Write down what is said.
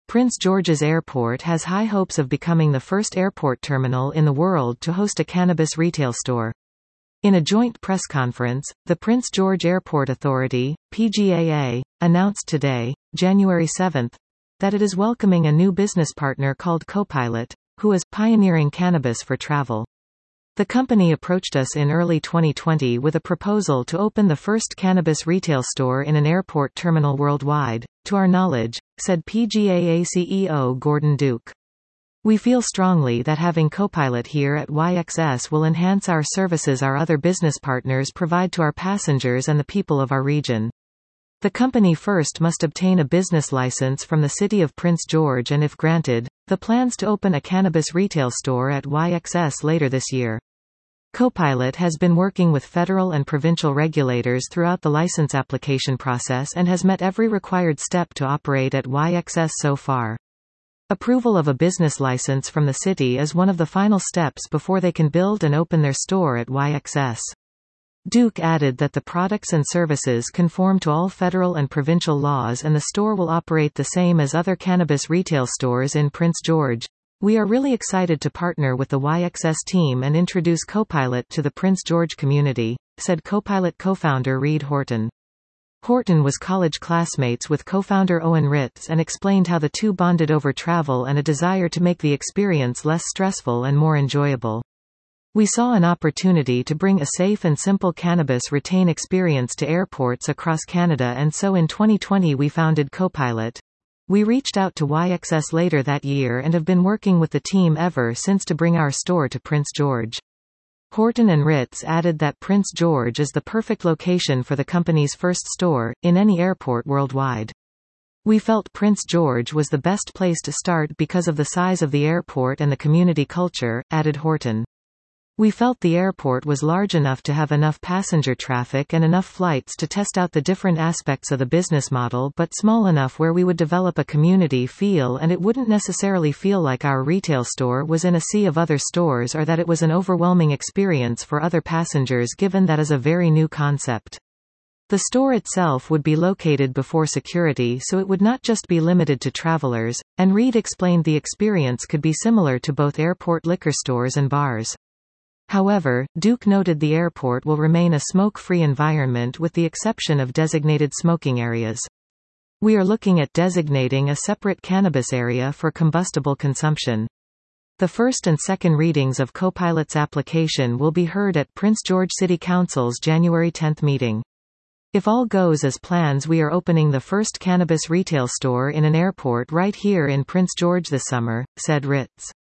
Prince George's Airport has high hopes of becoming the first airport terminal in the world to host a cannabis retail store. In a joint press conference, the Prince George Airport Authority, PGAA, announced today, January 7, that it is welcoming a new business partner called Copilot, who is pioneering cannabis for travel. The company approached us in early 2020 with a proposal to open the first cannabis retail store in an airport terminal worldwide, to our knowledge, said PGAA CEO Gordon Duke. We feel strongly that having Copilot here at YXS will enhance our services our other business partners provide to our passengers and the people of our region. The company first must obtain a business license from the City of Prince George, and if granted, the plans to open a cannabis retail store at YXS later this year. Copilot has been working with federal and provincial regulators throughout the license application process and has met every required step to operate at YXS so far. Approval of a business license from the city is one of the final steps before they can build and open their store at YXS. Duke added that the products and services conform to all federal and provincial laws and the store will operate the same as other cannabis retail stores in Prince George. We are really excited to partner with the YXS team and introduce Copilot to the Prince George community, said Copilot co-founder Reed Horton. Horton was college classmates with co-founder Owen Ritz and explained how the two bonded over travel and a desire to make the experience less stressful and more enjoyable. We saw an opportunity to bring a safe and simple cannabis retain experience to airports across Canada, and so in 2020 we founded Copilot. We reached out to YXS later that year and have been working with the team ever since to bring our store to Prince George. Horton and Ritz added that Prince George is the perfect location for the company's first store, in any airport worldwide. We felt Prince George was the best place to start because of the size of the airport and the community culture, added Horton. We felt the airport was large enough to have enough passenger traffic and enough flights to test out the different aspects of the business model, but small enough where we would develop a community feel and it wouldn't necessarily feel like our retail store was in a sea of other stores or that it was an overwhelming experience for other passengers, given that is a very new concept. The store itself would be located before security, so it would not just be limited to travelers, and Reed explained the experience could be similar to both airport liquor stores and bars. However, Duke noted the airport will remain a smoke-free environment with the exception of designated smoking areas. We are looking at designating a separate cannabis area for combustible consumption. The first and second readings of Copilot's application will be heard at Prince George City Council's January 10 meeting. If all goes as planned, we are opening the first cannabis retail store in an airport right here in Prince George this summer, said Ritz.